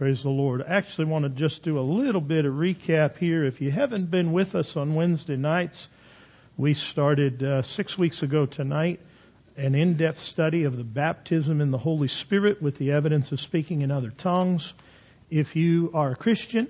Praise the Lord. I actually want to just do a little bit of recap here. If you haven't been with us on Wednesday nights, we started 6 weeks ago tonight an in-depth study of the baptism in the Holy Spirit with the evidence of speaking in other tongues. If you are a Christian,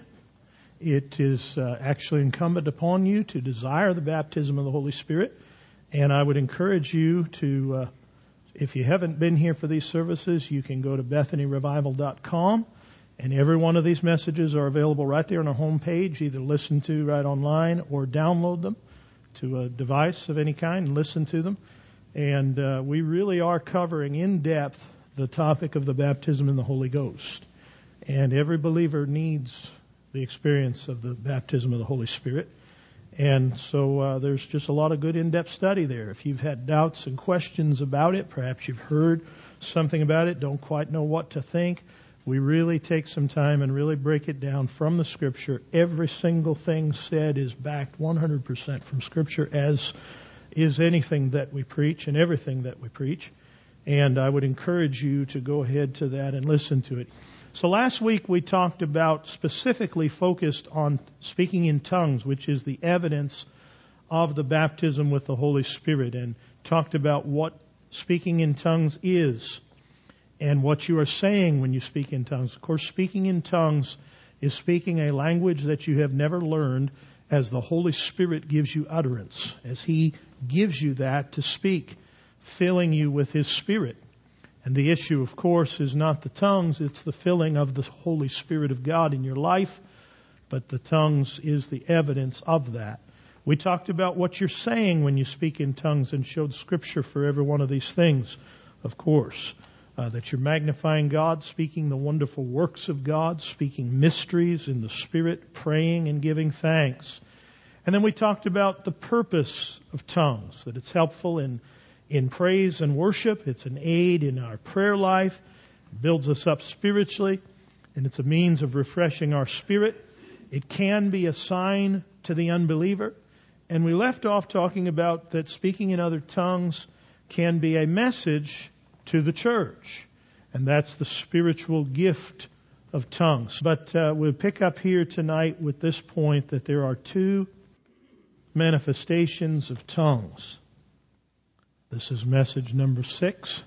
it is actually incumbent upon you to desire the baptism of the Holy Spirit. And I would encourage you to, if you haven't been here for these services, you can go to BethanyRevival.com. And every one of these messages are available right there on our homepage, either listen to right online or download them to a device of any kind and listen to them. And we really are covering in depth the topic of the baptism in the Holy Ghost. And every believer needs the experience of the baptism of the Holy Spirit. And so there's just a lot of good in-depth study there. If you've had doubts and questions about it, perhaps you've heard something about it, don't quite know what to think, we really take some time and really break it down from the Scripture. Every single thing said is backed 100% from Scripture, as is anything that we preach and everything that we preach. And I would encourage you to go ahead to that and listen to it. So last week we talked about, specifically focused on speaking in tongues, which is the evidence of the baptism with the Holy Spirit, and talked about what speaking in tongues is and what you are saying when you speak in tongues. Of course, speaking in tongues is speaking a language that you have never learned, as the Holy Spirit gives you utterance, as He gives you that to speak, filling you with His Spirit. And the issue, of course, is not the tongues, it's the filling of the Holy Spirit of God in your life, but the tongues is the evidence of that. We talked about what you're saying when you speak in tongues and showed Scripture for every one of these things, of course. That you're magnifying God, speaking the wonderful works of God, speaking mysteries in the Spirit, praying and giving thanks. And then we talked about the purpose of tongues, that it's helpful in praise and worship. It's an aid in our prayer life. It builds us up spiritually, and it's a means of refreshing our spirit. It can be a sign to the unbeliever. And we left off talking about that speaking in other tongues can be a message to the church. And that's the spiritual gift of tongues. But we'll pick up here tonight with this point, that there are two manifestations of tongues. This is message number 6.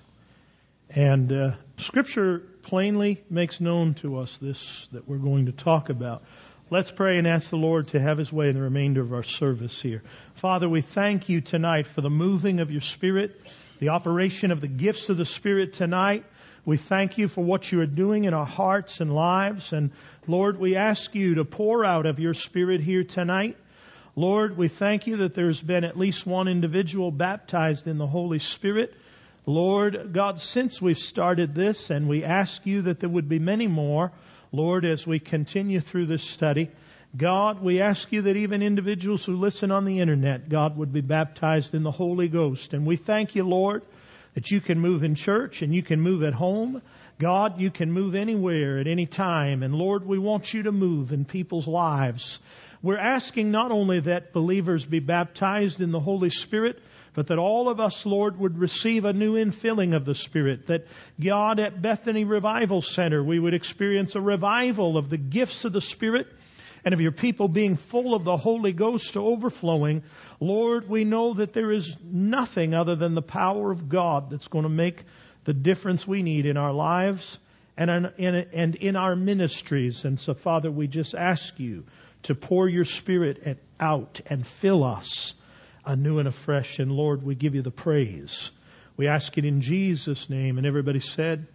And Scripture plainly makes known to us this that we're going to talk about. Let's pray and ask the Lord to have His way in the remainder of our service here. Father, we thank You tonight for the moving of Your Spirit, the operation of the gifts of the Spirit tonight. We thank You for what You are doing in our hearts and lives. And Lord, we ask You to pour out of Your Spirit here tonight. Lord, we thank You that there's been at least one individual baptized in the Holy Spirit. Lord God, since we've started this, and we ask You that there would be many more, Lord, as we continue through this study. God, we ask You that even individuals who listen on the internet, God, would be baptized in the Holy Ghost. And we thank You, Lord, that You can move in church and You can move at home. God, You can move anywhere at any time. And Lord, we want You to move in people's lives. We're asking not only that believers be baptized in the Holy Spirit, but that all of us, Lord, would receive a new infilling of the Spirit. That God, at Bethany Revival Center, we would experience a revival of the gifts of the Spirit and of Your people being full of the Holy Ghost to overflowing. Lord, we know that there is nothing other than the power of God that's going to make the difference we need in our lives and in our ministries. And so, Father, we just ask You to pour Your Spirit out and fill us anew and afresh. And Lord, we give You the praise. We ask it in Jesus' name. And everybody said,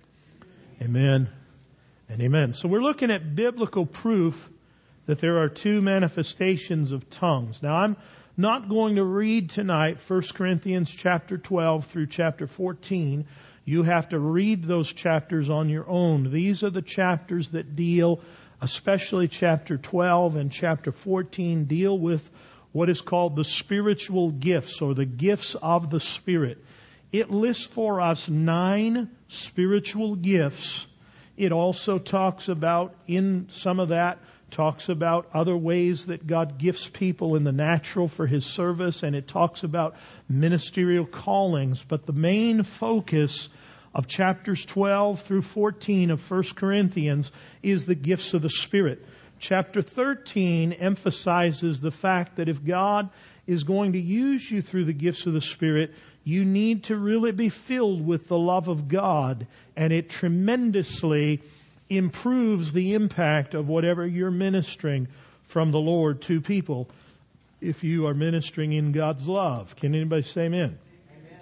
Amen and amen. So we're looking at biblical proof that there are two manifestations of tongues. Now, I'm not going to read tonight 1 Corinthians chapter 12 through chapter 14. You have to read those chapters on your own. These are the chapters that deal, especially chapter 12 and chapter 14, deal with what is called the spiritual gifts, or the gifts of the Spirit. It lists for us 9 spiritual gifts. It also talks about, in some of that, talks about other ways that God gifts people in the natural for His service, and it talks about ministerial callings. But the main focus of chapters 12 through 14 of 1 Corinthians is the gifts of the Spirit. Chapter 13 emphasizes the fact that if God is going to use you through the gifts of the Spirit, you need to really be filled with the love of God, and it tremendously improves the impact of whatever you're ministering from the Lord to people if you are ministering in God's love. Can anybody say amen? Amen.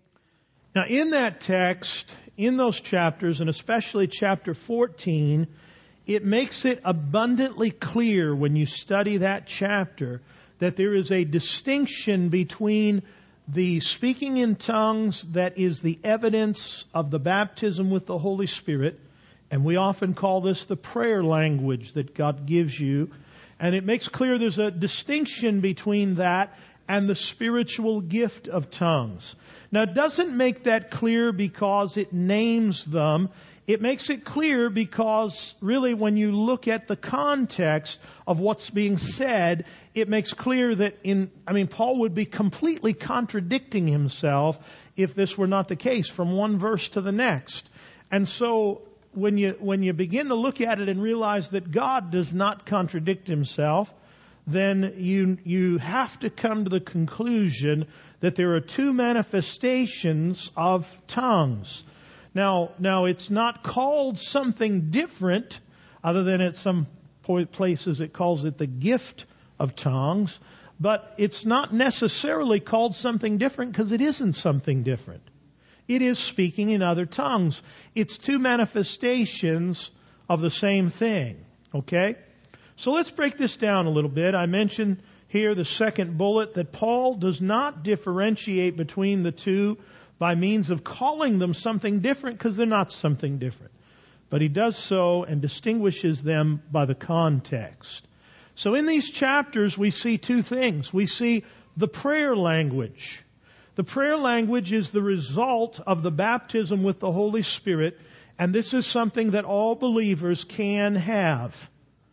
Now in that text, in those chapters, and especially chapter 14, it makes it abundantly clear when you study that chapter that there is a distinction between the speaking in tongues that is the evidence of the baptism with the Holy Spirit, and we often call this the prayer language that God gives you. And it makes clear there's a distinction between that and the spiritual gift of tongues. Now, it doesn't make that clear because it names them. It makes it clear because really when you look at the context of what's being said, it makes clear that Paul would be completely contradicting himself if this were not the case from one verse to the next. And so when you begin to look at it and realize that God does not contradict himself, then you have to come to the conclusion that there are two manifestations of tongues. Now it's not called something different, other than at some places it calls it the gift of tongues, but it's not necessarily called something different because it isn't something different. It is speaking in other tongues. It's two manifestations of the same thing. Okay? So let's break this down a little bit. I mentioned here the second bullet that Paul does not differentiate between the two by means of calling them something different because they're not something different. But he does so and distinguishes them by the context. So in these chapters we see two things. We see the prayer language. The prayer language is the result of the baptism with the Holy Spirit, and this is something that all believers can have.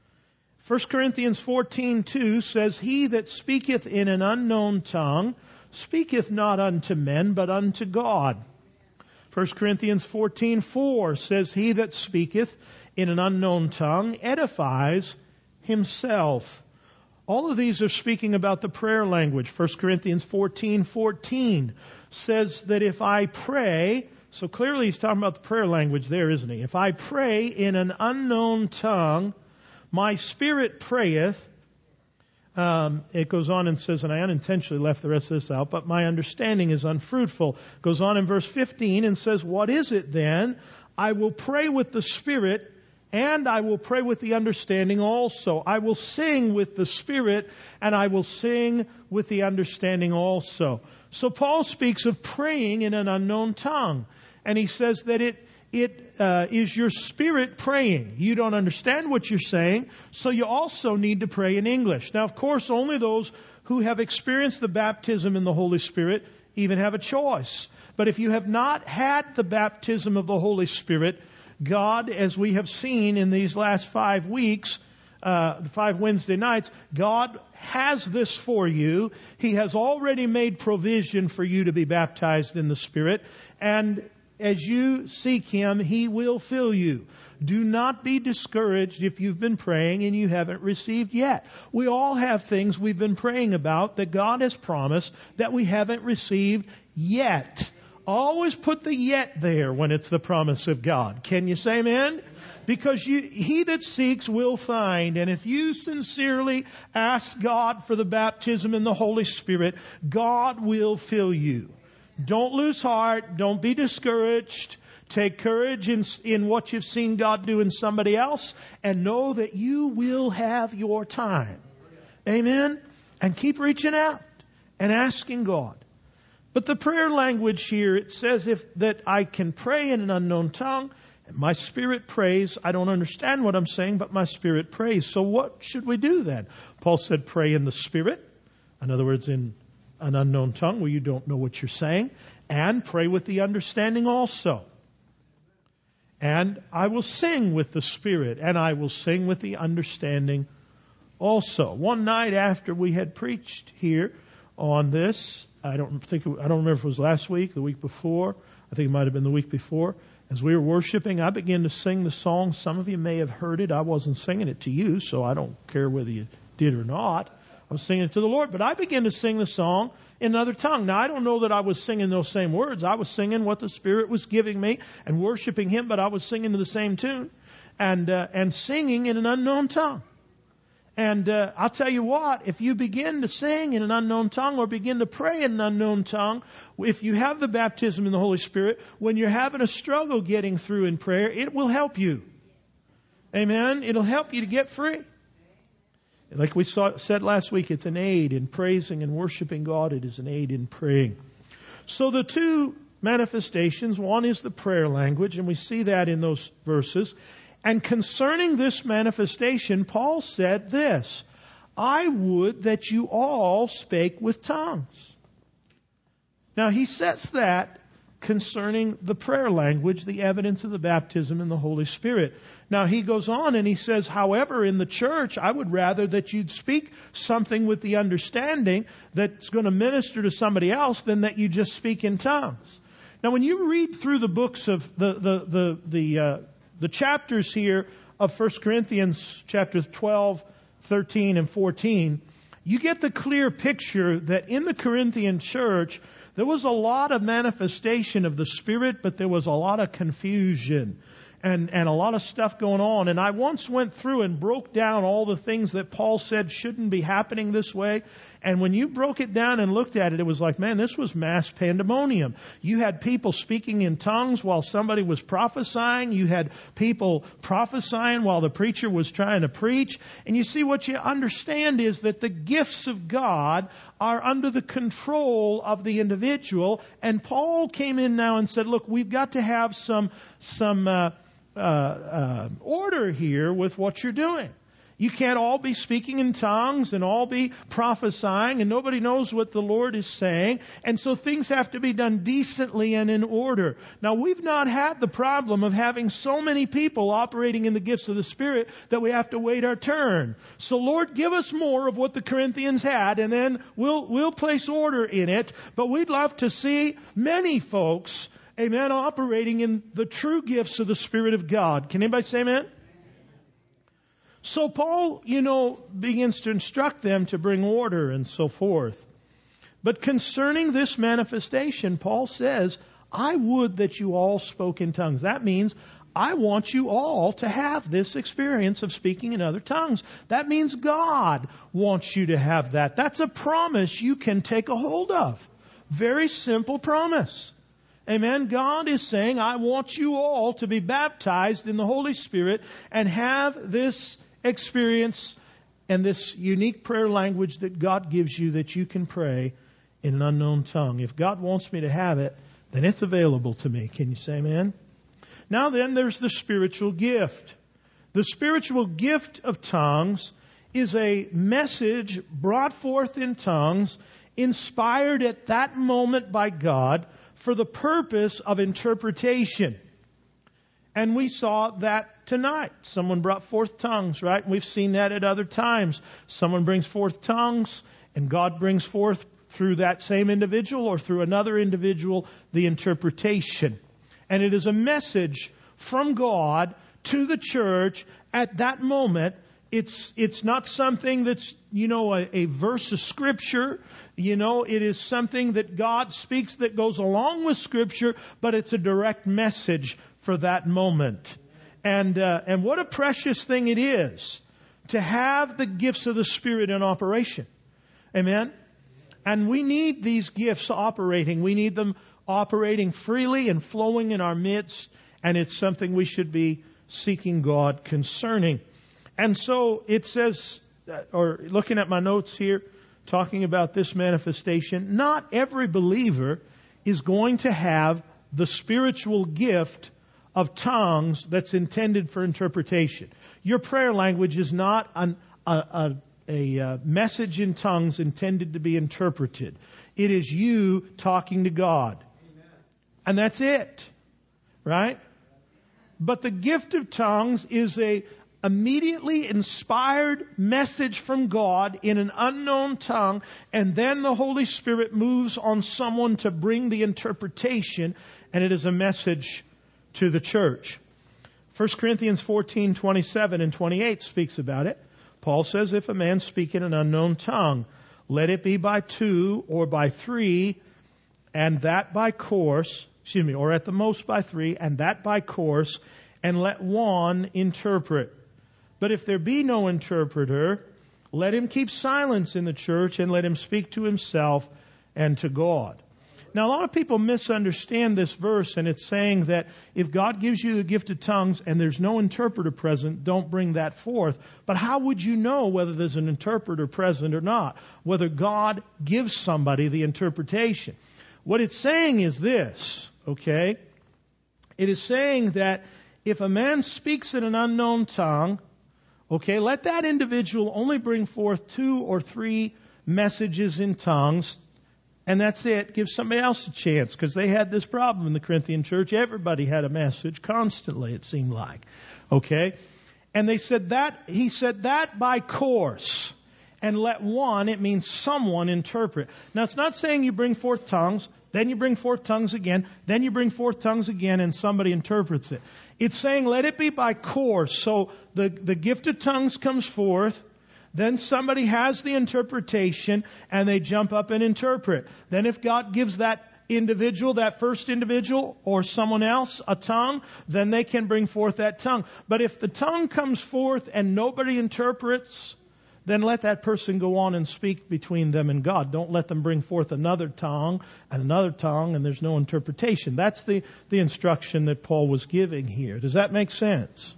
1 Corinthians 14:2 says, "He that speaketh in an unknown tongue speaketh not unto men, but unto God." 1 Corinthians 14:4 says, "He that speaketh in an unknown tongue edifies himself." All of these are speaking about the prayer language. 1 Corinthians 14:14 says that if I pray, so clearly he's talking about the prayer language there, isn't he? If I pray in an unknown tongue, my spirit prayeth. It goes on and says, and I unintentionally left the rest of this out, but my understanding is unfruitful. Goes on in verse 15 and says, what is it then? I will pray with the Spirit, and I will pray with the understanding also. I will sing with the Spirit, and I will sing with the understanding also. So Paul speaks of praying in an unknown tongue. And he says that it is your spirit praying. You don't understand what you're saying, so you also need to pray in English. Now, of course, only those who have experienced the baptism in the Holy Spirit even have a choice. But if you have not had the baptism of the Holy Spirit, God, as we have seen in these last 5 weeks, 5 Wednesday nights, God has this for you. He has already made provision for you to be baptized in the Spirit. And as you seek Him, He will fill you. Do not be discouraged if you've been praying and you haven't received yet. We all have things we've been praying about that God has promised that we haven't received yet. Always put the yet there when it's the promise of God. Can you say amen? Because he that seeks will find. And if you sincerely ask God for the baptism in the Holy Spirit, God will fill you. Don't lose heart. Don't be discouraged. Take courage in what you've seen God do in somebody else, and know that you will have your time. Amen? And keep reaching out and asking God. But the prayer language here, it says that I can pray in an unknown tongue, and my spirit prays. I don't understand what I'm saying, but my spirit prays. So what should we do then? Paul said pray in the Spirit. In other words, in an unknown tongue where you don't know what you're saying. And pray with the understanding also. And I will sing with the Spirit, and I will sing with the understanding also. One night after we had preached here on this, I don't remember if it was last week, the week before, I think it might have been the week before. As we were worshiping, I began to sing the song. Some of you may have heard it. I wasn't singing it to you, so I don't care whether you did or not. I was singing it to the Lord. But I began to sing the song in another tongue. Now, I don't know that I was singing those same words. I was singing what the Spirit was giving me and worshiping Him, but I was singing to the same tune and singing in an unknown tongue. And I'll tell you what, if you begin to sing in an unknown tongue or begin to pray in an unknown tongue, if you have the baptism in the Holy Spirit, when you're having a struggle getting through in prayer, it will help you. Amen? It'll help you to get free. Like we said last week, it's an aid in praising and worshiping God. It is an aid in praying. So the two manifestations, one is the prayer language, and we see that in those verses. And concerning this manifestation, Paul said this, I would that you all spake with tongues. Now he says that concerning the prayer language, the evidence of the baptism in the Holy Spirit. Now he goes on and he says, however, in the church, I would rather that you'd speak something with the understanding that's going to minister to somebody else than that you just speak in tongues. Now when you read through the books of the chapters here of 1 Corinthians chapters 12, 13, and 14, you get the clear picture that in the Corinthian church, there was a lot of manifestation of the Spirit, but there was a lot of confusion and a lot of stuff going on. And I once went through and broke down all the things that Paul said shouldn't be happening this way. And when you broke it down and looked at it, it was like, man, this was mass pandemonium. You had people speaking in tongues while somebody was prophesying. You had people prophesying while the preacher was trying to preach. And you see, what you understand is that the gifts of God are under the control of the individual. And Paul came in now and said, look, we've got to have some order here with what you're doing. You can't all be speaking in tongues and all be prophesying, and nobody knows what the Lord is saying. And so things have to be done decently and in order. Now, we've not had the problem of having so many people operating in the gifts of the Spirit that we have to wait our turn. So, Lord, give us more of what the Corinthians had, and then we'll place order in it. But we'd love to see many folks, amen, operating in the true gifts of the Spirit of God. Can anybody say amen? So Paul, begins to instruct them to bring order and so forth. But concerning this manifestation, Paul says, I would that you all spoke in tongues. That means I want you all to have this experience of speaking in other tongues. That means God wants you to have that. That's a promise you can take a hold of. Very simple promise. Amen. God is saying, I want you all to be baptized in the Holy Spirit and have this experience and this unique prayer language that God gives you that you can pray in an unknown tongue. If God wants me to have it, then it's available to me. Can you say amen? Now then, there's the spiritual gift. The spiritual gift of tongues is a message brought forth in tongues, inspired at that moment by God for the purpose of interpretation. And we saw that tonight. Someone brought forth tongues, right? And we've seen that at other times. Someone brings forth tongues, and God brings forth through that same individual or through another individual the interpretation. And it is a message from God to the church at that moment. It's not something that's, a verse of Scripture. It is something that God speaks that goes along with Scripture, but it's a direct message for that moment. And what a precious thing it is to have the gifts of the Spirit in operation. Amen? And we need these gifts operating. We need them operating freely and flowing in our midst. And it's something we should be seeking God concerning. And so it says, or looking at my notes here, talking about this manifestation, not every believer is going to have the spiritual gift of tongues that's intended for interpretation. Your prayer language is not a message in tongues intended to be interpreted. It is you talking to God. Amen. And that's it. Right? But the gift of tongues is a immediately inspired message from God in an unknown tongue, and then the Holy Spirit moves on someone to bring the interpretation, and it is a message to the church. 1 Corinthians 14:27 and 28 speaks about it. Paul says, if a man speak in an unknown tongue, let it be by 2 or by 3, and that by course, or at the most by 3, and that by course, and let one interpret. But if there be no interpreter, let him keep silence in the church, and let him speak to himself and to God. Now, a lot of people misunderstand this verse, and it's saying that if God gives you the gift of tongues and there's no interpreter present, don't bring that forth. But how would you know whether there's an interpreter present or not? Whether God gives somebody the interpretation. What it's saying is this, okay? It is saying that if a man speaks in an unknown tongue, okay, let that individual only bring forth 2 or 3 messages in tongues, and that's it. Give somebody else a chance, because they had this problem in the Corinthian church. Everybody had a message constantly, it seemed like. Okay? And he said that by course. And let one, it means someone, interpret. Now, it's not saying you bring forth tongues, then you bring forth tongues again, then you bring forth tongues again, and somebody interprets it. It's saying let it be by course. So the gift of tongues comes forth, then somebody has the interpretation, and they jump up and interpret. Then if God gives that individual, that first individual, or someone else a tongue, then they can bring forth that tongue. But if the tongue comes forth and nobody interprets, then let that person go on and speak between them and God. Don't let them bring forth another tongue, and there's no interpretation. That's the instruction that Paul was giving here. Does that make sense?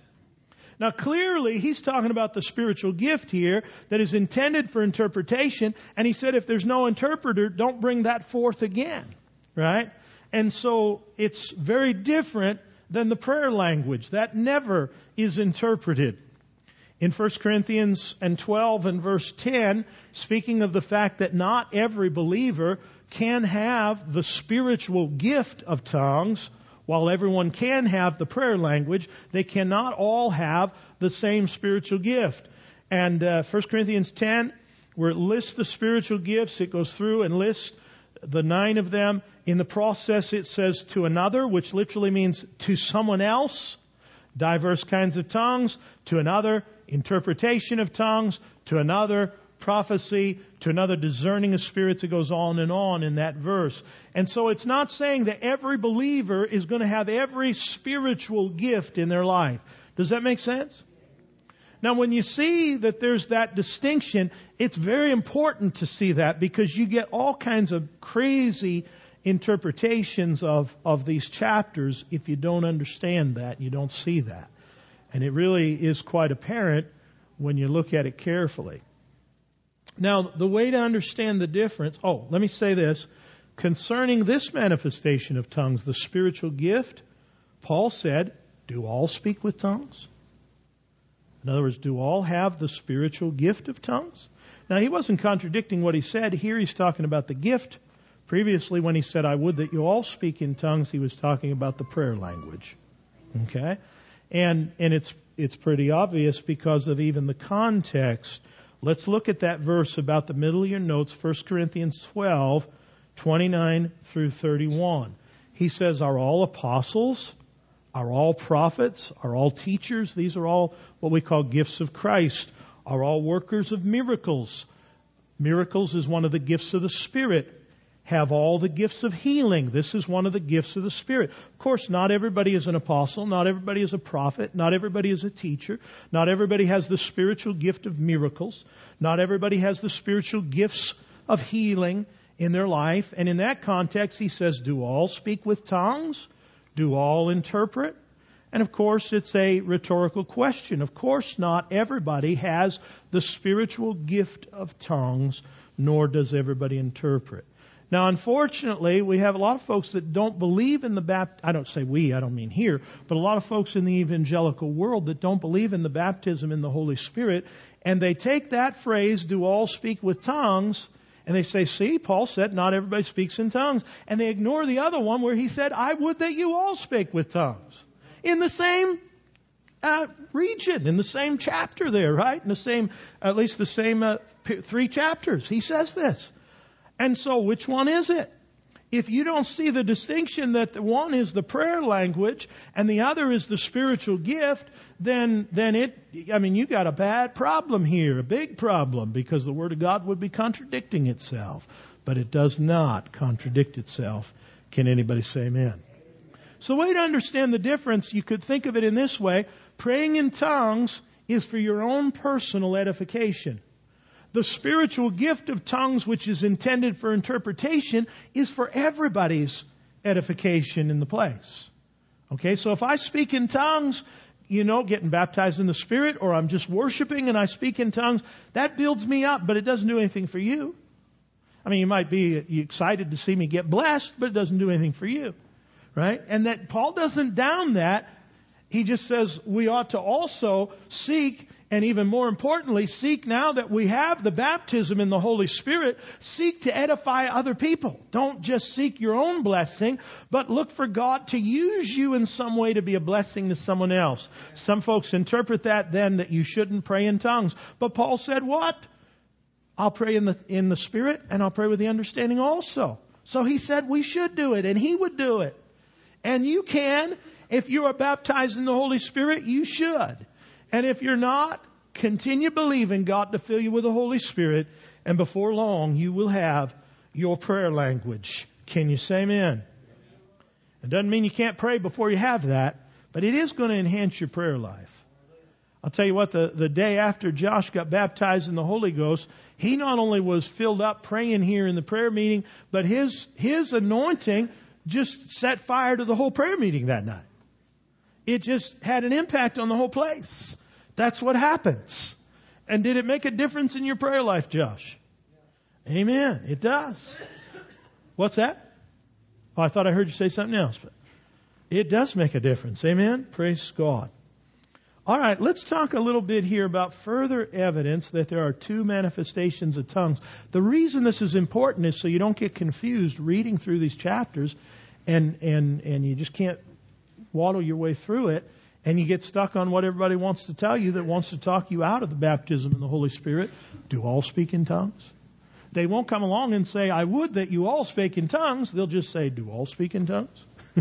Now, clearly, he's talking about the spiritual gift here that is intended for interpretation. And he said, if there's no interpreter, don't bring that forth again. Right? And so it's very different than the prayer language. That never is interpreted. In 1 Corinthians 12 and verse 10, speaking of the fact that not every believer can have the spiritual gift of tongues, while everyone can have the prayer language, they cannot all have the same spiritual gift. And 1 Corinthians 10, where it lists the spiritual gifts, it goes through and lists the 9 of them. In the process, it says to another, which literally means to someone else, diverse kinds of tongues, to another, interpretation of tongues, to another, prophecy, to another, discerning of spirits. It goes on in that verse. And so it's not saying that every believer is going to have every spiritual gift in their life. Does that make sense? Now, when you see that there's that distinction, it's very important to see that, because you get all kinds of crazy interpretations of these chapters if you don't understand that, you don't see that. And it really is quite apparent when you look at it carefully. Now, the way to understand the difference, let me say this. Concerning this manifestation of tongues, the spiritual gift, Paul said, do all speak with tongues? In other words, do all have the spiritual gift of tongues? Now, he wasn't contradicting what he said. Here he's talking about the gift. Previously, when he said, I would that you all speak in tongues, he was talking about the prayer language. Okay? And it's pretty obvious because of even the context. Let's look at that verse about the middle of your notes, 1 Corinthians 12, 29 through 31. He says, are all apostles? Are all prophets? Are all teachers? These are all what we call gifts of Christ. Are all workers of miracles? Miracles is one of the gifts of the Spirit. Have all the gifts of healing. This is one of the gifts of the Spirit. Of course, not everybody is an apostle. Not everybody is a prophet. Not everybody is a teacher. Not everybody has the spiritual gift of miracles. Not everybody has the spiritual gifts of healing in their life. And in that context, he says, do all speak with tongues? Do all interpret? And of course, it's a rhetorical question. Of course not everybody has the spiritual gift of tongues, nor does everybody interpret. Now, unfortunately, we have a lot of folks that don't believe in the baptism. I don't say we, I don't mean here, but a lot of folks in the evangelical world that don't believe in the baptism in the Holy Spirit, and they take that phrase, do all speak with tongues, and they say, see, Paul said not everybody speaks in tongues. And they ignore the other one where he said, I would that you all speak with tongues. In the same region, in the same chapter there, right? In the same, at least the same 3 chapters. He says this. And so which one is it? If you don't see the distinction that the one is the prayer language and the other is the spiritual gift, then you got a bad problem here, a big problem, because the Word of God would be contradicting itself. But it does not contradict itself. Can anybody say amen? So the way to understand the difference, you could think of it in this way. Praying in tongues is for your own personal edification. The spiritual gift of tongues, which is intended for interpretation, is for everybody's edification in the place. Okay, so if I speak in tongues, getting baptized in the Spirit, or I'm just worshiping and I speak in tongues, that builds me up, but it doesn't do anything for you. I mean, you might be excited to see me get blessed, but it doesn't do anything for you. Right? And that Paul doesn't down that. He just says we ought to also seek, and even more importantly, seek now that we have the baptism in the Holy Spirit, seek to edify other people. Don't just seek your own blessing, but look for God to use you in some way to be a blessing to someone else. Some folks interpret that then that you shouldn't pray in tongues. But Paul said what? I'll pray in the Spirit, and I'll pray with the understanding also. So he said we should do it, and he would do it. And you can. If you are baptized in the Holy Spirit, you should. And if you're not, continue believing God to fill you with the Holy Spirit. And before long, you will have your prayer language. Can you say amen? It doesn't mean you can't pray before you have that, but it is going to enhance your prayer life. I'll tell you what, the day after Josh got baptized in the Holy Ghost, he not only was filled up praying here in the prayer meeting, but his anointing just set fire to the whole prayer meeting that night. It just had an impact on the whole place. That's what happens. And did it make a difference in your prayer life, Josh? Amen. It does. What's that? Oh, I thought I heard you say something else. But it does make a difference. Amen. Praise God. All right, let's talk a little bit here about further evidence that there are 2 manifestations of tongues. The reason this is important is so you don't get confused reading through these chapters and you just can't waddle your way through it, and you get stuck on what everybody wants to tell you that wants to talk you out of the baptism in the Holy Spirit. Do all speak in tongues? They won't come along and say, I would that you all speak in tongues. They'll just say, do all speak in tongues?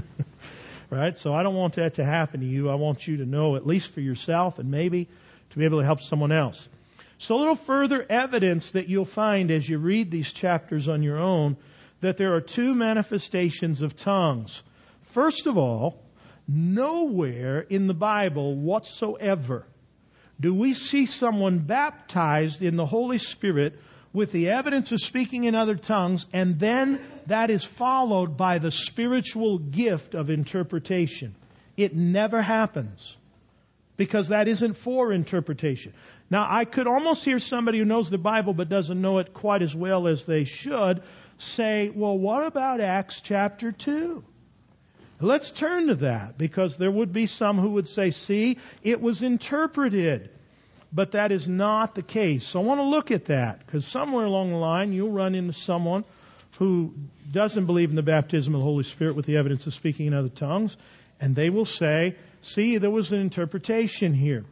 Right? So I don't want that to happen to you. I want you to know, at least for yourself, and maybe to be able to help someone else. So a little further evidence that you'll find as you read these chapters on your own, that there are 2 manifestations of tongues. First of all, nowhere in the Bible whatsoever do we see someone baptized in the Holy Spirit with the evidence of speaking in other tongues, and then that is followed by the spiritual gift of interpretation. It never happens, because that isn't for interpretation. Now, I could almost hear somebody who knows the Bible but doesn't know it quite as well as they should say, well, what about Acts chapter 2? Let's turn to that, because there would be some who would say, see, it was interpreted. But that is not the case. So I want to look at that, because somewhere along the line you'll run into someone who doesn't believe in the baptism of the Holy Spirit with the evidence of speaking in other tongues, and they will say, see, there was an interpretation here.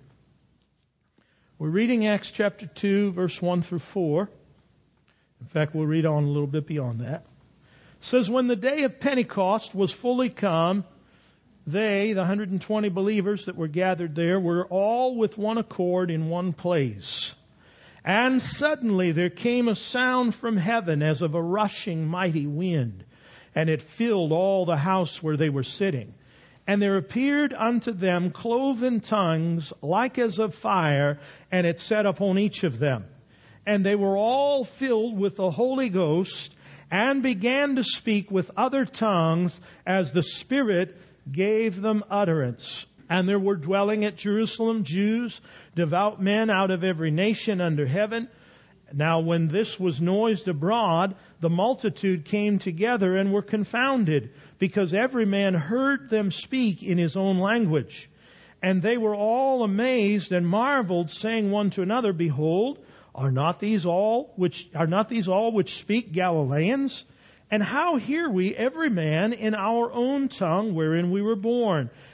We're reading Acts chapter 2, verse 1 through 4. In fact, we'll read on a little bit beyond that. It says, when the day of Pentecost was fully come, they, the 120 believers that were gathered there, were all with one accord in one place. And suddenly there came a sound from heaven as of a rushing mighty wind, and it filled all the house where they were sitting. And there appeared unto them cloven tongues like as of fire, and it sat upon each of them. And they were all filled with the Holy Ghost, and began to speak with other tongues as the Spirit gave them utterance. And there were dwelling at Jerusalem Jews, devout men out of every nation under heaven. Now when this was noised abroad, the multitude came together and were confounded, because every man heard them speak in his own language. And they were all amazed and marveled, saying one to another, behold, are not these all which speak Galileans? And how hear we every man in our own tongue wherein we were born?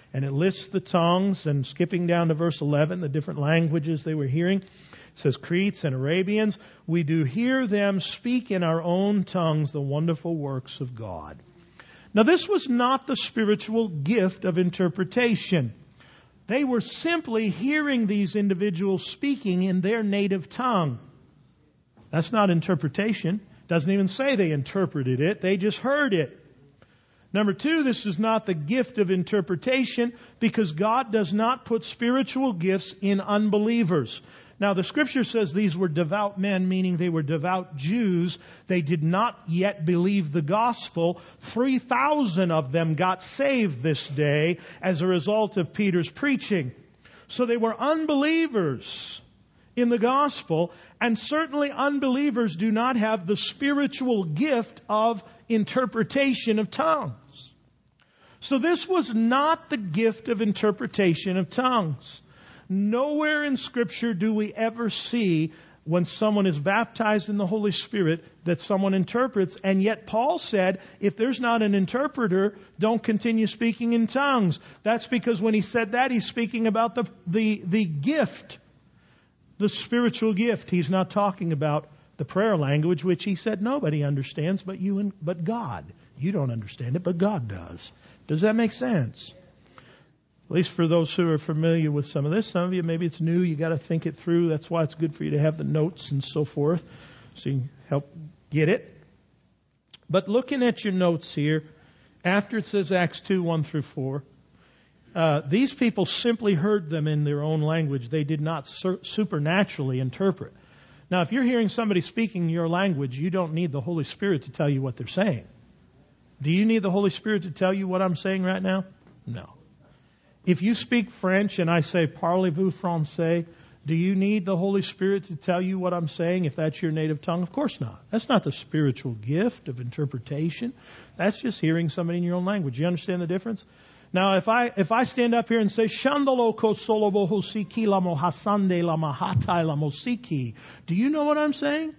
And it lists the tongues, and skipping down to verse 11, the different languages they were hearing. It says, Cretes and Arabians, we do hear them speak in our own tongues the wonderful works of God. Now this was not the spiritual gift of interpretation. They were simply hearing these individuals speaking in their native tongue. That's not interpretation. Doesn't even say they interpreted it. They just heard it. Number two, this is not the gift of interpretation because God does not put spiritual gifts in unbelievers. Now, the scripture says these were devout men, meaning they were devout Jews. They did not yet believe the gospel. 3,000 of them got saved this day as a result of Peter's preaching. So they were unbelievers in the gospel, and certainly unbelievers do not have the spiritual gift of interpretation of tongues. So this was not the gift of interpretation of tongues. Nowhere in Scripture do we ever see when someone is baptized in the Holy Spirit that someone interprets. And yet Paul said, if there's not an interpreter, don't continue speaking in tongues. That's because when he said that, he's speaking about the gift, the spiritual gift. He's not talking about the prayer language, which he said nobody understands but God. You don't understand it, but God does. Does that make sense? At least for those who are familiar with some of this. Some of you, maybe it's new. You got to think it through. That's why it's good for you to have the notes and so forth, so you can help get it. But looking at your notes here, after it says Acts 2, 1 through 4, these people simply heard them in their own language. They did not supernaturally interpret. Now, if you're hearing somebody speaking your language, you don't need the Holy Spirit to tell you what they're saying. Do you need the Holy Spirit to tell you what I'm saying right now? No. If you speak French and I say, parlez-vous français, do you need the Holy Spirit to tell you what I'm saying if that's your native tongue? Of course not. That's not the spiritual gift of interpretation. That's just hearing somebody in your own language. You understand the difference? Now, if I stand up here and say, Shandalo ko solobo hosiki lamo hasande lama hatai lamosiki, do you know what I'm saying?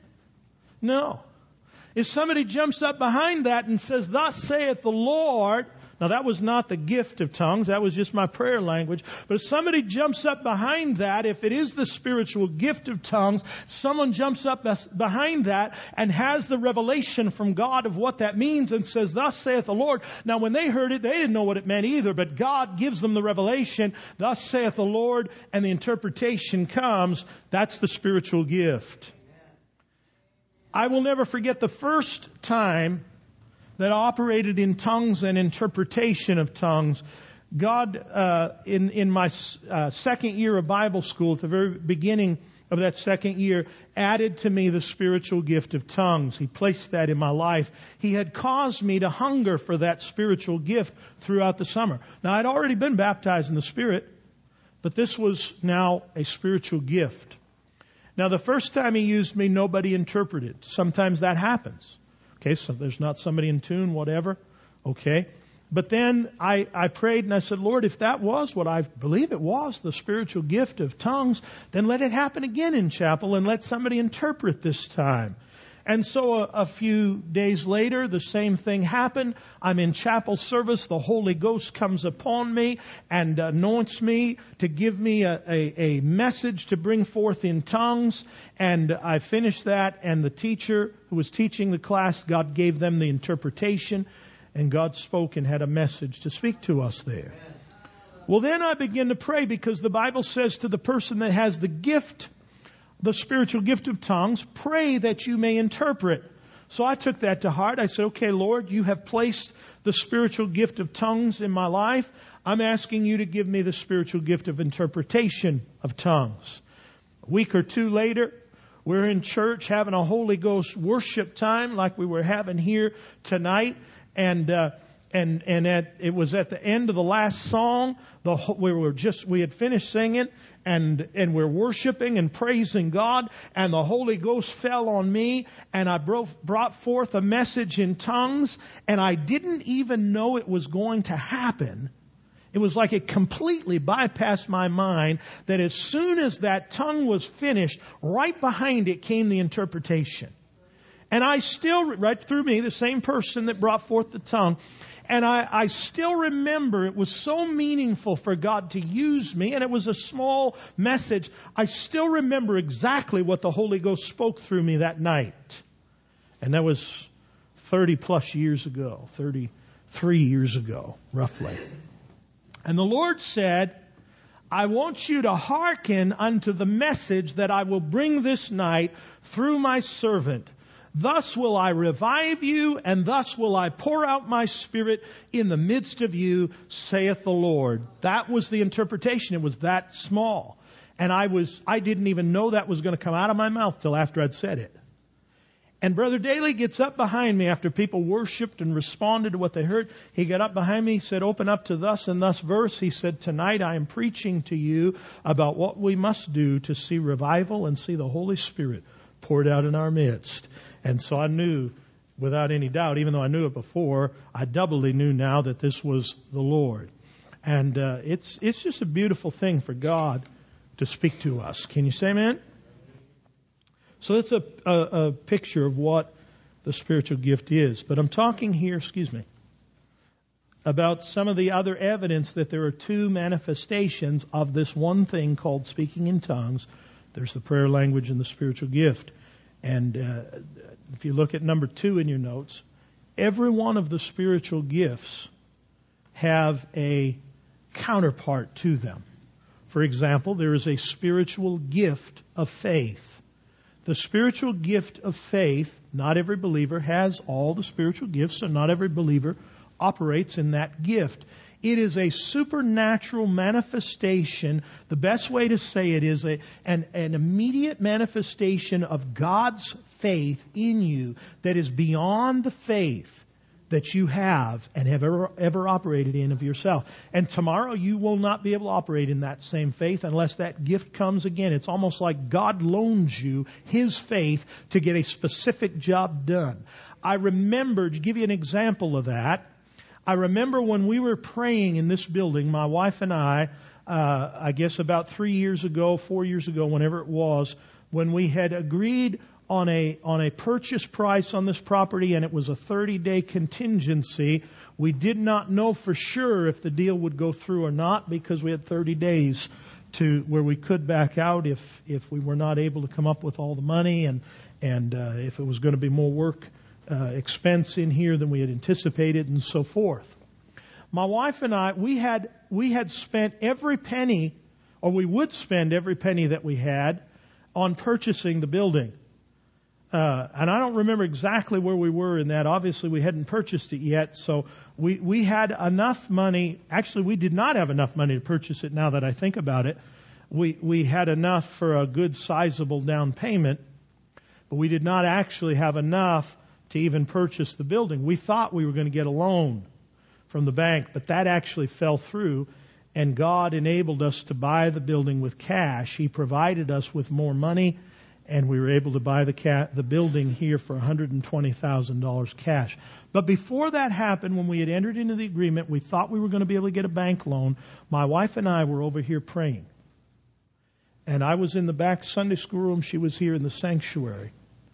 No. If somebody jumps up behind that and says, thus saith the Lord, now that was not the gift of tongues, that was just my prayer language. But if somebody jumps up behind that, if it is the spiritual gift of tongues, someone jumps up behind that and has the revelation from God of what that means and says, thus saith the Lord. Now when they heard it, they didn't know what it meant either, but God gives them the revelation, thus saith the Lord, and the interpretation comes. That's the spiritual gift. I will never forget the first time that operated in tongues and interpretation of tongues. God, in my second year of Bible school, at the very beginning of that second year, added to me the spiritual gift of tongues. He placed that in my life. He had caused me to hunger for that spiritual gift throughout the summer. Now, I'd already been baptized in the Spirit, but this was now a spiritual gift. Now, the first time he used me, nobody interpreted. Sometimes that happens. Okay, so there's not somebody in tune, whatever. Okay. But then I prayed and I said, Lord, if that was what I believe it was, the spiritual gift of tongues, then let it happen again in chapel and let somebody interpret this time. And so a few days later, the same thing happened. I'm in chapel service. The Holy Ghost comes upon me and anoints me to give me a message to bring forth in tongues. And I finished that, and the teacher who was teaching the class, God gave them the interpretation, and God spoke and had a message to speak to us there. Well, then I began to pray, because the Bible says to the person that has the gift, the spiritual gift of tongues, pray that you may interpret. So I took that to heart. I said, okay, Lord, you have placed the spiritual gift of tongues in my life. I'm asking you to give me the spiritual gift of interpretation of tongues. A week or two later, we're in church having a Holy Ghost worship time like we were having here tonight. And it was at the end of the last song. We had finished singing, and we're worshiping and praising God, and the Holy Ghost fell on me, and I brought forth a message in tongues, and I didn't even know it was going to happen. It was like it completely bypassed my mind that as soon as that tongue was finished, right behind it came the interpretation. And I still, right through me, the same person that brought forth the tongue, And I still remember it was so meaningful for God to use me, and it was a small message. I still remember exactly what the Holy Ghost spoke through me that night. And that was 30 plus years ago, 33 years ago, roughly. And the Lord said, I want you to hearken unto the message that I will bring this night through my servant. Thus will I revive you, and thus will I pour out my Spirit in the midst of you, saith the Lord. That was the interpretation. It was that small. And I didn't even know that was going to come out of my mouth till after I'd said it. And Brother Daly gets up behind me after people worshiped and responded to what they heard. He got up behind me, he said, open up to thus and thus verse. He said, tonight I am preaching to you about what we must do to see revival and see the Holy Spirit poured out in our midst. And so I knew without any doubt, even though I knew it before, I doubly knew now that this was the Lord. And it's just a beautiful thing for God to speak to us. Can you say amen? So it's a picture of what the spiritual gift is. But I'm talking here, about some of the other evidence that there are two manifestations of this one thing called speaking in tongues. There's the prayer language and the spiritual gift. And if you look at number 2 in your notes, every one of the spiritual gifts have a counterpart to them. For example, there is a spiritual gift of faith. The spiritual gift of faith, not every believer has all the spiritual gifts, and not every believer operates in that gift. It is a supernatural manifestation. The best way to say it is an immediate manifestation of God's faith in you that is beyond the faith that you have and have ever operated in of yourself. And tomorrow you will not be able to operate in that same faith unless that gift comes again. It's almost like God loans you His faith to get a specific job done. I remember, to give you an example of that, I remember when we were praying in this building, my wife and I guess about 4 years ago, whenever it was, when we had agreed on a purchase price on this property, and it was a 30-day contingency. We did not know for sure if the deal would go through or not, because we had 30 days to where we could back out if we were not able to come up with all the money, and if it was going to be more work expense in here than we had anticipated, and so forth. My wife and I, we had spent every penny, or we would spend every penny that we had on purchasing the building. And I don't remember exactly where we were in that. Obviously, we hadn't purchased it yet, so we had enough money. Actually, we did not have enough money to purchase it, now that I think about it. We had enough for a good sizable down payment, but we did not actually have enough to even purchase the building. We thought we were going to get a loan from the bank, but that actually fell through, and God enabled us to buy the building with cash. He provided us with more money, and we were able to buy the building here for $120,000 cash. But before that happened, when we had entered into the agreement, we thought we were going to be able to get a bank loan. My wife and I were over here praying. And I was in the back Sunday school room. She was here in the sanctuary.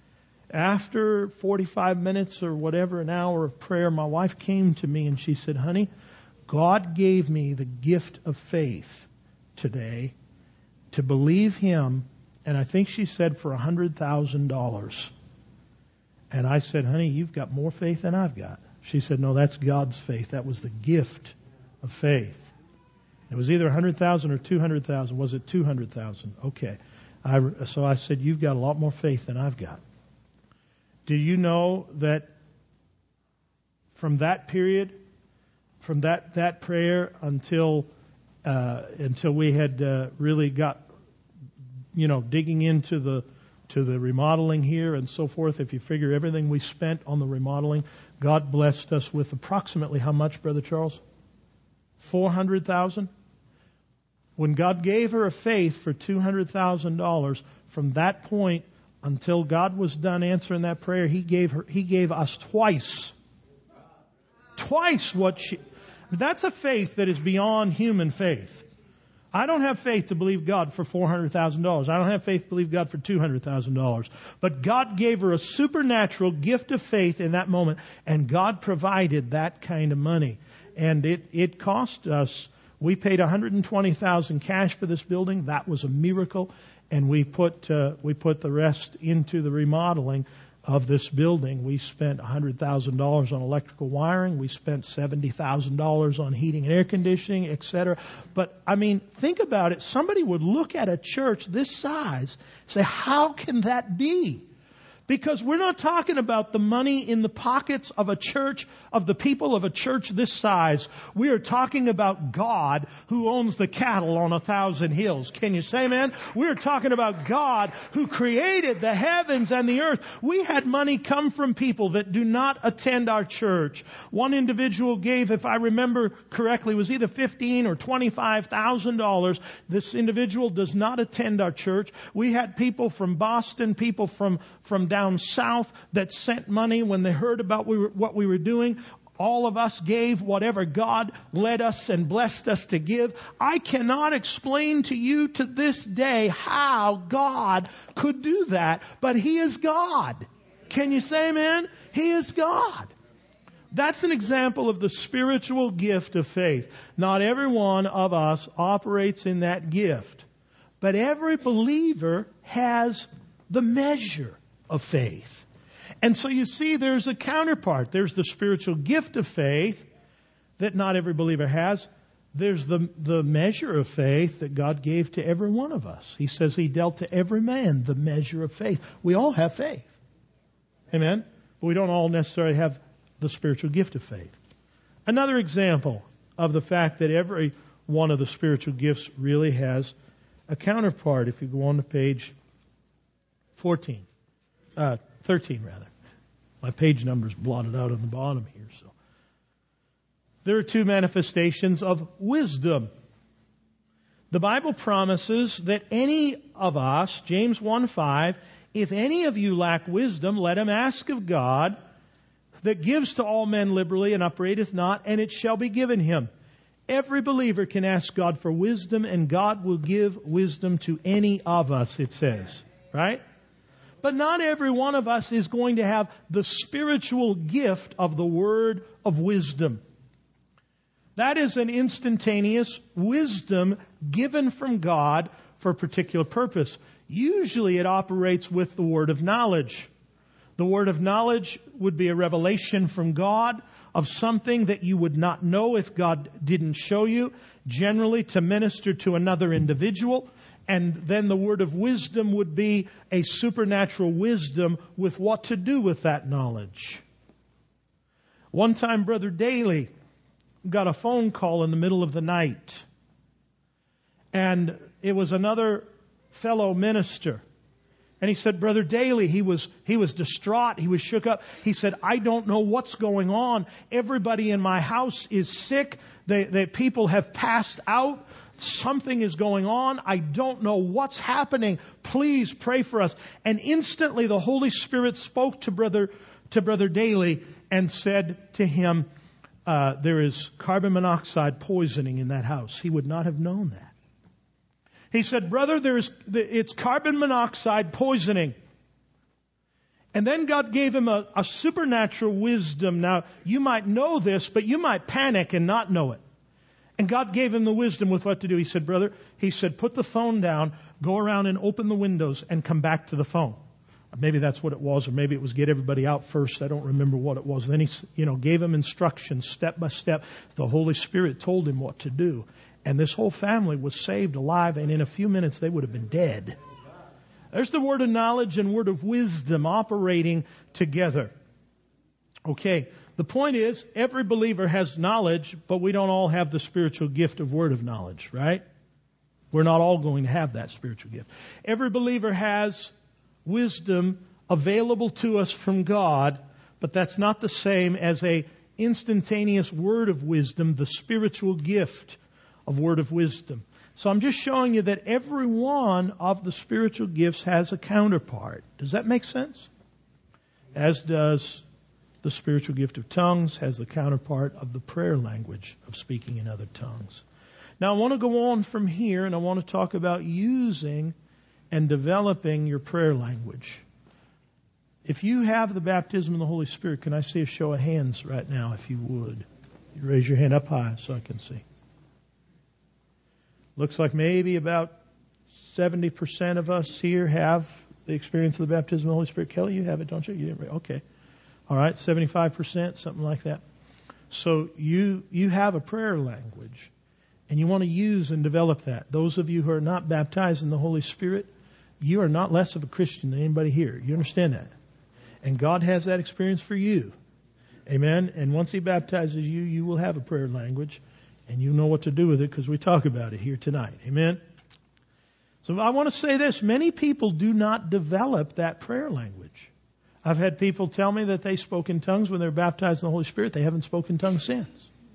After 45 minutes or whatever, an hour of prayer, my wife came to me and she said, honey, God gave me the gift of faith today to believe Him. And I think she said for $100,000. And I said, honey, you've got more faith than I've got. She said, no, that's God's faith. That was the gift of faith. It was either 100,000 or 200,000. Was it 200,000? Okay. So I said, you've got a lot more faith than I've got. Do you know that from that period, from that prayer until we had really got, digging into the remodeling here and so forth, if you figure everything we spent on the remodeling, God blessed us with approximately how much, Brother Charles? $400,000? When God gave her a faith for $200,000, from that point until God was done answering that prayer, He gave us twice what that's a faith that is beyond human faith. I don't have faith to believe God for $400,000. I don't have faith to believe God for $200,000. But God gave her a supernatural gift of faith in that moment, and God provided that kind of money. And it cost us, we paid $120,000 cash for this building. That was a miracle. And we put the rest into the remodeling of this building. We spent $100,000 on electrical wiring. We spent $70,000 on heating and air conditioning, etc. But, I mean, think about it. Somebody would look at a church this size and say, how can that be? Because we're not talking about the money in the pockets of a church, of the people of a church this size. We are talking about God who owns the cattle on 1,000 hills. Can you say amen? We're talking about God who created the heavens and the earth. We had money come from people that do not attend our church. One individual gave, if I remember correctly, was either $15,000 or $25,000. This individual does not attend our church. We had people from Boston, people from down south that sent money when they heard about what we were doing. All of us gave whatever God led us and blessed us to give. I cannot explain to you to this day how God could do that, but He is God. Can you say amen? He is God. That's an example of the spiritual gift of faith. Not every one of us operates in that gift, but every believer has the measure of faith. And so you see there's a counterpart. There's the spiritual gift of faith that not every believer has. There's the measure of faith that God gave to every one of us. He says He dealt to every man the measure of faith. We all have faith. Amen? But we don't all necessarily have the spiritual gift of faith. Another example of the fact that every one of the spiritual gifts really has a counterpart. If you go on to page 13 rather. My page number's blotted out on the bottom here. So there are two manifestations of wisdom. The Bible promises that any of us, James 1:5, if any of you lack wisdom, let him ask of God, that gives to all men liberally and upbraideth not, and it shall be given him. Every believer can ask God for wisdom, and God will give wisdom to any of us, it says. Right? But not every one of us is going to have the spiritual gift of the word of wisdom. That is an instantaneous wisdom given from God for a particular purpose. Usually it operates with the word of knowledge. The word of knowledge would be a revelation from God of something that you would not know if God didn't show you, generally to minister to another individual. And then the word of wisdom would be a supernatural wisdom with what to do with that knowledge. One time, Brother Daly got a phone call in the middle of the night. And it was another fellow minister. And he said, Brother Daly, he was distraught. He was shook up. He said, I don't know what's going on. Everybody in my house is sick. The people have passed out. Something is going on. I don't know what's happening. Please pray for us. And instantly the Holy Spirit spoke to Brother Daly and said to him, there is carbon monoxide poisoning in that house. He would not have known that. He said, brother, it's carbon monoxide poisoning. And then God gave him a supernatural wisdom. Now, you might know this, but you might panic and not know it. And God gave him the wisdom with what to do. He said, brother, put the phone down, go around and open the windows and come back to the phone. Maybe that's what it was, or maybe it was get everybody out first. I don't remember what it was. Then he, gave him instructions step by step. The Holy Spirit told him what to do. And this whole family was saved alive, and in a few minutes they would have been dead. There's the word of knowledge and word of wisdom operating together. Okay, the point is, every believer has knowledge, but we don't all have the spiritual gift of word of knowledge, right? We're not all going to have that spiritual gift. Every believer has wisdom available to us from God, but that's not the same as a instantaneous word of wisdom, the spiritual gift of word of wisdom. So I'm just showing you that every one of the spiritual gifts has a counterpart. Does that make sense? As does the spiritual gift of tongues, has the counterpart of the prayer language of speaking in other tongues. Now I want to go on from here, and I want to talk about using and developing your prayer language. If you have the baptism of the Holy Spirit, can I see a show of hands right now, if you would? You raise your hand up high so I can see. Looks like maybe about 70% of us here have the experience of the baptism of the Holy Spirit. Kelly, you have it, don't you? You didn't. Okay. All right, 75%, something like that. So you have a prayer language, and you want to use and develop that. Those of you who are not baptized in the Holy Spirit, you are not less of a Christian than anybody here. You understand that? And God has that experience for you. Amen? And once He baptizes you, you will have a prayer language, and you know what to do with it because we talk about it here tonight. Amen? So I want to say this. Many people do not develop that prayer language. I've had people tell me that they spoke in tongues when they were baptized in the Holy Spirit. They haven't spoken in tongues since.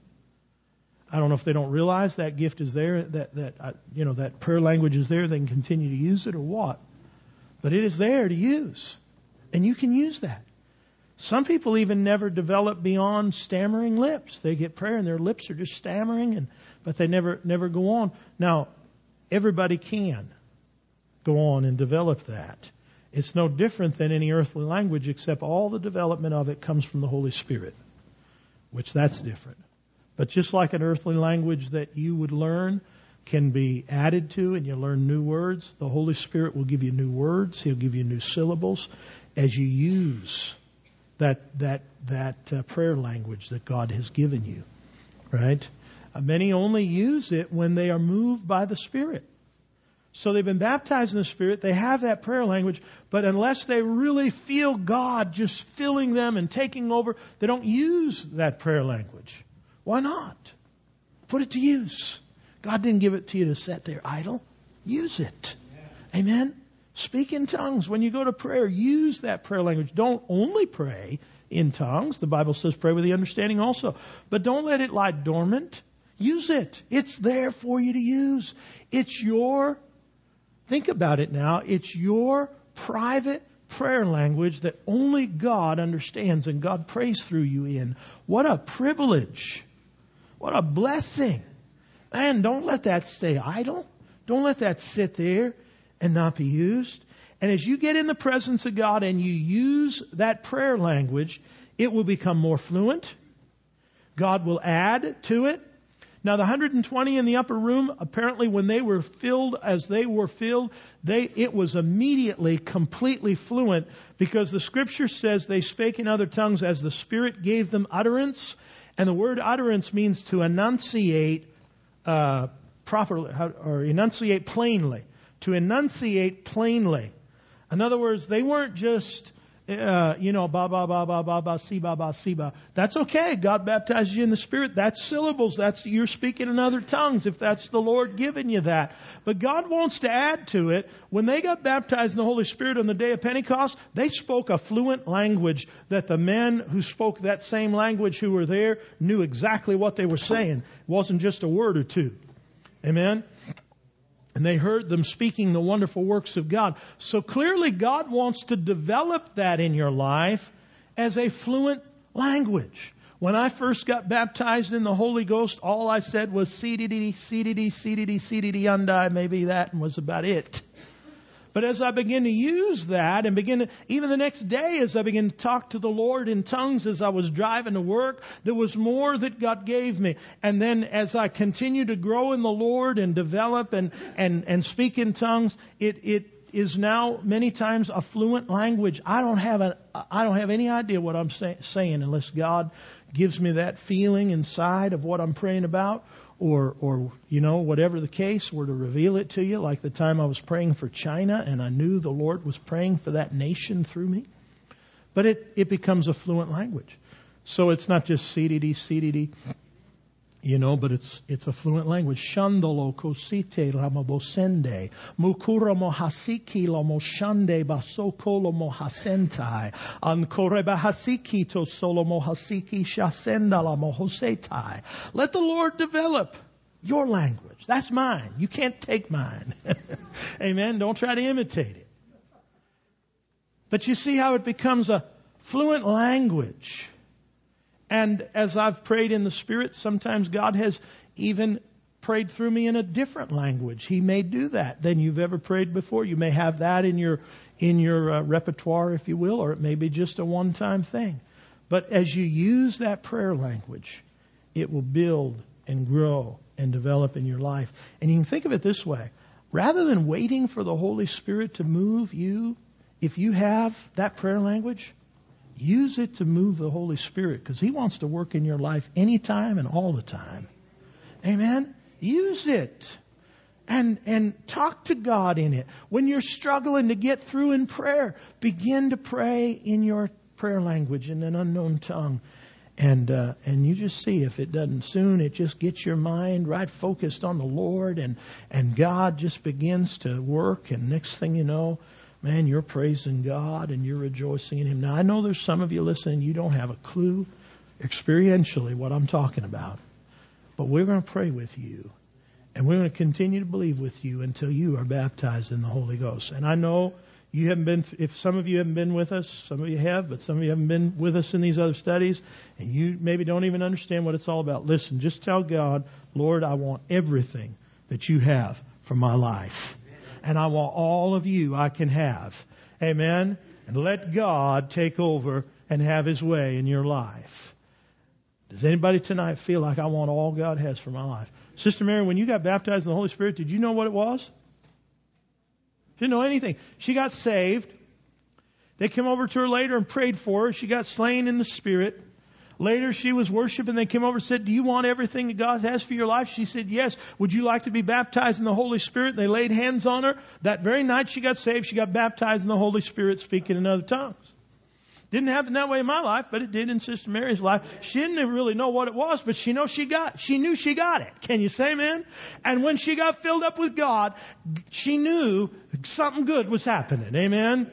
I don't know if they don't realize that gift is there, that prayer language is there. They can continue to use it or what. But it is there to use. And you can use that. Some people even never develop beyond stammering lips. They get prayer and their lips are just stammering, but they never go on. Now, everybody can go on and develop that. It's no different than any earthly language, except all the development of it comes from the Holy Spirit, which that's different. But just like an earthly language that you would learn can be added to and you learn new words, the Holy Spirit will give you new words. He'll give you new syllables as you use that prayer language that God has given you, right? Many only use it when they are moved by the Spirit. So they've been baptized in the Spirit, they have that prayer language, but unless they really feel God just filling them and taking over, they don't use that prayer language. Why not? Put it to use. God didn't give it to you to sit there idle. Use it. Amen? Speak in tongues. When you go to prayer, use that prayer language. Don't only pray in tongues. The Bible says pray with the understanding also. But don't let it lie dormant. Use it. It's there for you to use. Think about it now. It's your private prayer language that only God understands and God prays through you in. What a privilege. What a blessing. Man, don't let that stay idle. Don't let that sit there and not be used. And as you get in the presence of God and you use that prayer language, it will become more fluent. God will add to it. Now, the 120 in the upper room, apparently when they were filled as they were filled, it was immediately completely fluent because the Scripture says they spake in other tongues as the Spirit gave them utterance. And the word utterance means to enunciate properly, or enunciate plainly. To enunciate plainly. In other words, they weren't just, ba, ba, ba, ba, ba, ba, si, ba, ba, si, ba. That's okay. God baptizes you in the Spirit. That's syllables. You're speaking in other tongues if that's the Lord giving you that. But God wants to add to it. When they got baptized in the Holy Spirit on the day of Pentecost, they spoke a fluent language that the men who spoke that same language who were there knew exactly what they were saying. It wasn't just a word or two. Amen? And they heard them speaking the wonderful works of God. So clearly God wants to develop that in your life as a fluent language. When I first got baptized in the Holy Ghost, all I said was CDD, CDD, CDD, CDD, undie, maybe that was about it. But as I begin to use that and even the next day as I began to talk to the Lord in tongues as I was driving to work, there was more that God gave me. And then as I continue to grow in the Lord and develop and speak in tongues, it is now many times a fluent language. I don't have any idea what I'm saying unless God gives me that feeling inside of what I'm praying about. Or whatever the case, were to reveal it to you, like the time I was praying for China and I knew the Lord was praying for that nation through me. But it becomes a fluent language. So it's not just CDD, but it's a fluent language. Shandolo kosite ramabosende. Mukura mohasiki lamoshande basoko lomohasentai. Ankoreba hasiki to solo mohasiki shasenda lamohosetai. Let the Lord develop your language. That's mine. You can't take mine. Amen. Don't try to imitate it. But you see how it becomes a fluent language. And as I've prayed in the Spirit, sometimes God has even prayed through me in a different language. He may do that than you've ever prayed before. You may have that in your repertoire, if you will, or it may be just a one-time thing. But as you use that prayer language, it will build and grow and develop in your life. And you can think of it this way. Rather than waiting for the Holy Spirit to move you, if you have that prayer language, use it to move the Holy Spirit, because He wants to work in your life anytime and all the time. Amen? Use it. And talk to God in it. When you're struggling to get through in prayer, begin to pray in your prayer language in an unknown tongue. And you just see if it doesn't soon, it just gets your mind right focused on the Lord, and God just begins to work, and next thing you know, man, you're praising God and you're rejoicing in Him. Now, I know there's some of you listening, you don't have a clue experientially what I'm talking about. But we're going to pray with you. And we're going to continue to believe with you until you are baptized in the Holy Ghost. And I know you haven't been, if some of you haven't been with us, some of you have, but some of you haven't been with us in these other studies, and you maybe don't even understand what it's all about. Listen, just tell God, Lord, I want everything that you have for my life. And I want all of you I can have. Amen? And let God take over and have His way in your life. Does anybody tonight feel like I want all God has for my life? Sister Mary, when you got baptized in the Holy Spirit, did you know what it was? Didn't know anything. She got saved. They came over to her later and prayed for her. She got slain in the Spirit. Later she was worshiping. They came over and said, do you want everything that God has for your life? She said, yes. Would you like to be baptized in the Holy Spirit? They laid hands on her. That very night she got saved. She got baptized in the Holy Spirit, speaking in other tongues. Didn't happen that way in my life, but it did in Sister Mary's life. She didn't really know what it was, but she knew she got it. Can you say amen? And when she got filled up with God, she knew something good was happening. Amen?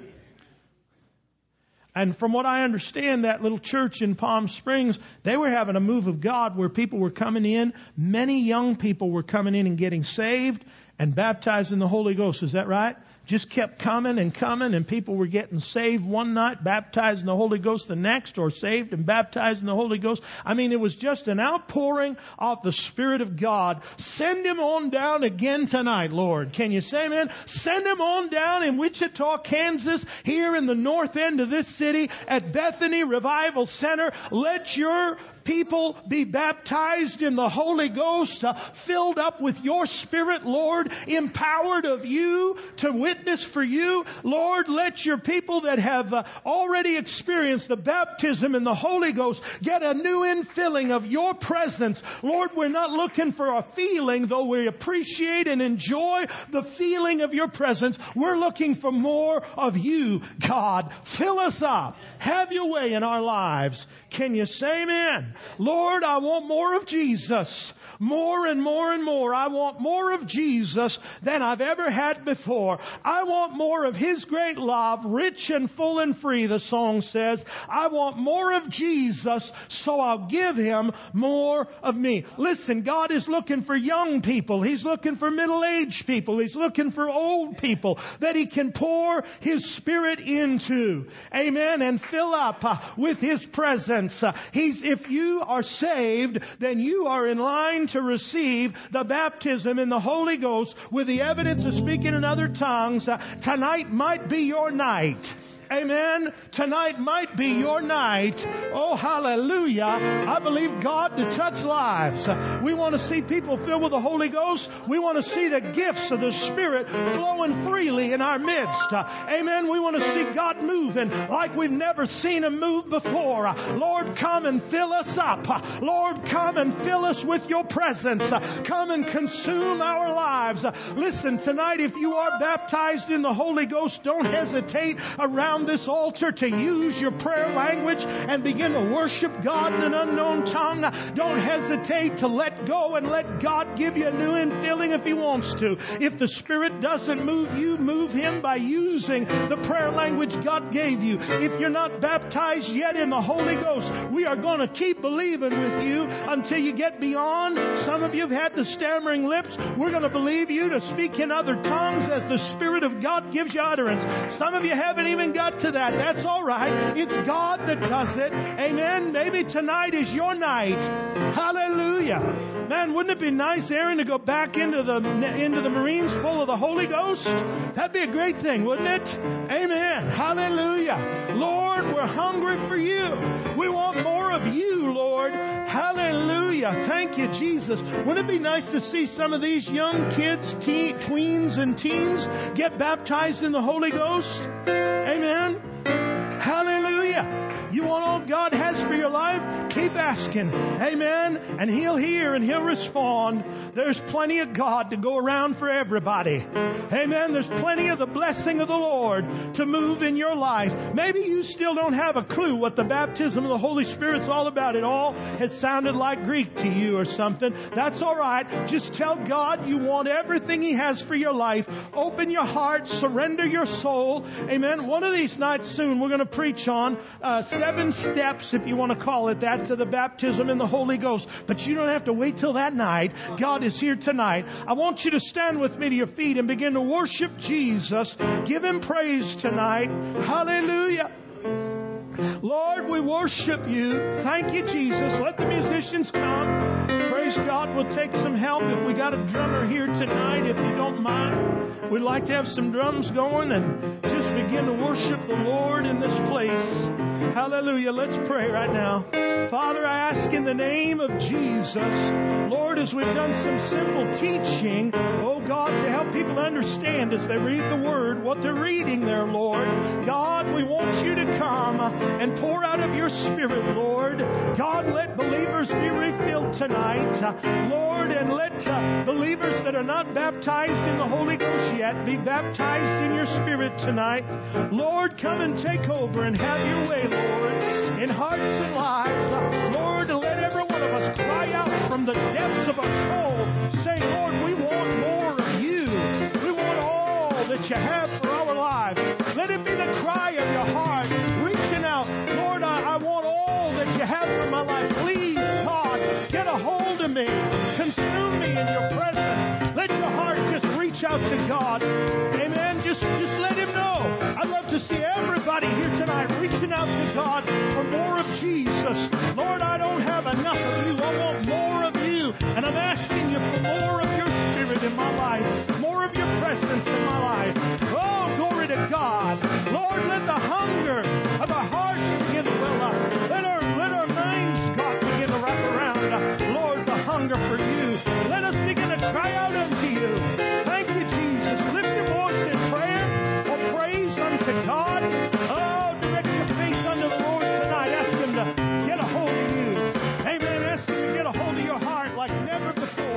And from what I understand, that little church in Palm Springs, they were having a move of God where people were coming in. Many young people were coming in and getting saved and baptized in the Holy Ghost. Is that right? Just kept coming, and people were getting saved one night, baptized in the Holy Ghost the next, or saved and baptized in the Holy Ghost. I mean, it was just an outpouring of the Spirit of God. Send Him on down again tonight, Lord. Can you say amen? Send Him on down in Wichita, Kansas, here in the north end of this city at Bethany Revival Center. Let your people be baptized in the Holy Ghost, filled up with your Spirit, Lord, empowered of you to witness for you. Lord, let your people that have already experienced the baptism in the Holy Ghost get a new infilling of your presence. Lord, we're not looking for a feeling, though we appreciate and enjoy the feeling of your presence. We're looking for more of you, God. Fill us up. Have your way in our lives. Can you say amen? Lord, I want more of Jesus. More and more and more. I want more of Jesus than I've ever had before. I want more of His great love, rich and full and free, the song says. I want more of Jesus, so I'll give Him more of me. Listen, God is looking for young people. He's looking for middle-aged people. He's looking for old people that He can pour His Spirit into. Amen. And fill up with His presence. If you are saved, then you are in line to receive the baptism in the Holy Ghost with the evidence of speaking in other tongues. Tonight might be your night. Amen. Tonight might be your night. Oh, hallelujah. I believe God to touch lives. We want to see people filled with the Holy Ghost. We want to see the gifts of the Spirit flowing freely in our midst. Amen. We want to see God moving like we've never seen Him move before. Lord, come and fill us up. Lord, come and fill us with your presence. Come and consume our lives. Listen, tonight, if you are baptized in the Holy Ghost, don't hesitate around this altar to use your prayer language and begin to worship God in an unknown tongue. Don't hesitate to let go and let God give you a new infilling if He wants to. If the Spirit doesn't move you, move Him by using the prayer language God gave you. If you're not baptized yet in the Holy Ghost, we are going to keep believing with you until you get beyond. Some of you have had the stammering lips. We're going to believe you to speak in other tongues as the Spirit of God gives you utterance. Some of you haven't even got to that. That's all right. It's God that does it. Amen. Maybe tonight is your night. Hallelujah. Man, wouldn't it be nice, Aaron, to go back into the Marines full of the Holy Ghost? That'd be a great thing, wouldn't it? Amen. Hallelujah. Lord, we're hungry for you. We want more of you, Lord. Hallelujah. Thank you, Jesus. Wouldn't it be nice to see some of these young kids, tweens and teens, get baptized in the Holy Ghost? Amen. Hallelujah. You want all God has for your life? Keep asking. Amen. And He'll hear and He'll respond. There's plenty of God to go around for everybody. Amen. There's plenty of the blessing of the Lord to move in your life. Maybe you still don't have a clue what the baptism of the Holy Spirit's all about. It all has sounded like Greek to you or something. That's all right. Just tell God you want everything He has for your life. Open your heart. Surrender your soul. Amen. One of these nights soon we're going to preach on 7 steps, if you want to call it that, to the baptism in the Holy Ghost. But you don't have to wait till that night. God is here tonight. I want you to stand with me to your feet and begin to worship Jesus. Give Him praise tonight. Hallelujah. Lord, we worship you. Thank you, Jesus. Let the musicians come. Praise God. We'll take some help if we got a drummer here tonight, if you don't mind. We'd like to have some drums going and just begin to worship the Lord in this place. Hallelujah. Let's pray right now. Father, I ask in the name of Jesus, Lord, as we've done some simple teaching, oh God, to help people understand as they read the Word, what they're reading there, Lord. God, we want you to come and pour out of your Spirit, Lord. God, let believers be refilled tonight, Lord, and let believers that are not baptized in the Holy Ghost yet be baptized in your Spirit tonight. Lord, come and take over and have your way, Lord, in hearts and lives. Lord, let every one of us cry out from the depths of our soul, say, Lord, we want more of you. We want all that you have for our lives. Let it be the cry of your heart, reaching out. Lord, I want all that you have for my life. Please, God, get a hold of me. Consume me in your presence. Let your heart just reach out to God. Amen. Just let Him know. I'd love to see everybody here tonight reaching out to God for more of Jesus. Lord, I don't have enough of you. I want more of you. And I'm asking you for more of your Spirit in my life. More of your presence in my life. Oh, glory to God. Lord, let the hunger of our hearts begin to well up. Let our minds, God, begin to wrap around, Lord, the hunger for you. Let us begin to cry out unto you. Thank you, Jesus. Lift your voice in prayer or praise unto God. Oh, direct your face unto the Lord tonight. Ask Him to get a hold of you. Amen. Ask Him to get a hold of your heart like never before.